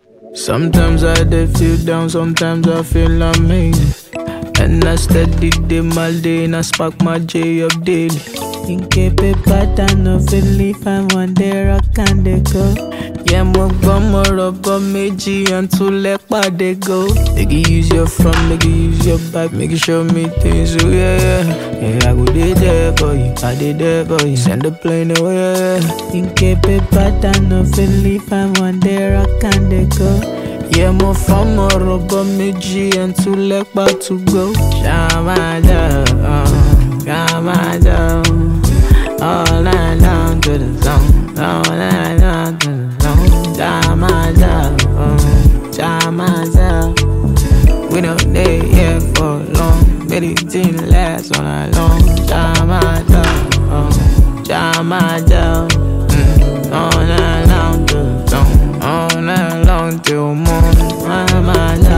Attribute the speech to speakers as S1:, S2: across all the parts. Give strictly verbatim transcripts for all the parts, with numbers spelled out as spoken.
S1: Sometimes I dey feel down, sometimes I feel amazing. And I steady day my day and I spark my J up daily. In keep a pattern of a leaf and one day rock and they go. Yeah, mo gbọ́ mo rọ̀bọ̀ méjì and two lẹ́pà they go. Make you use your front, make you use your back, make you show me things, oh yeah, yeah. Yeah, I go dey there for you, I dey there for you. Send the plane away, yeah, yeah. In keep a pattern of a leaf and one day rock and they go. Yeah, mo fọ́ mo rọ̀bọ̀ méjì and two lẹ́pà to go. Ṣàmájà, ṣàmájà, all night down to the zone, all night down to the zone. Ṣàmájà, ṣàmájà, we don't dey here for long, but it didn't last all night long. Ṣàmájà, ṣàmájà, all night down to the zone, all night long till morning. Ṣàmájà,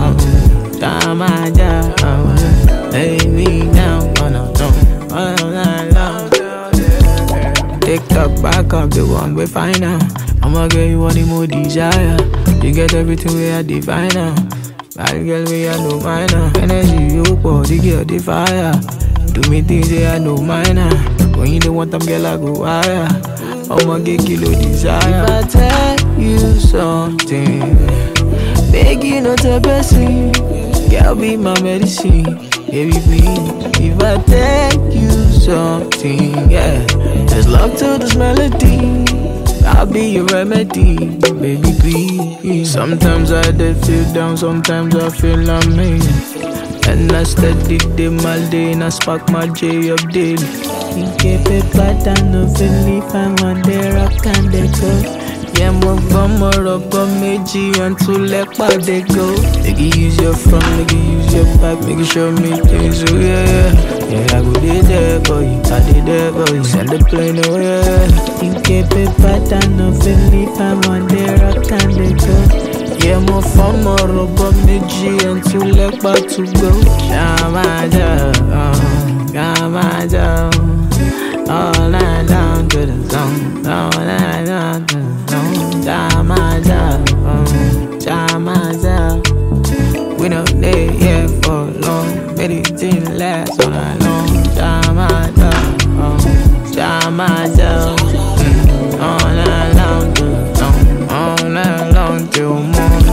S1: ṣàmájà, lay me down on the throne, all night long. TikTok back up the one we find out. I'ma get you any more desire. You get everything we are divine now. Bad girl we are no minor. Energy you pour the girl the fire. Do me things they are no minor. When you don't want them girl I go higher. I'ma get kilo desire. If I tell you something, beg you not to person. Girl be my medicine, baby please. If I tell you something, yeah, there's love to this melody. I'll be your remedy, baby please. Sometimes I dey feel down, sometimes I feel amazing. And I steady day my day and I spark my J up daily. In keep a pattern of a leaf and one day rock and they go. Yeah, mo gbọ́ mo rọ̀bọ̀ méjì and two lẹ́pà they go. Make you use your front, make you use your back, make you show me things, oh yeah, yeah. Yeah, I go dey there for you, I dey there for you. Send the plane away, yeah. In keep a pattern of a leaf and one day rock and they go. Yeah, mo fọ́ mo rọ̀bọ̀ méjì and two lẹ́pà to go. Ṣàmájà, ṣàmájà, all night down to the zone, all night down to the zone. Ṣàmájà, ṣàmájà, we don't dey here for long, but it didn't last all night long. Ṣàmájà, ṣàmájà, all night down to the zone, all night long till morning.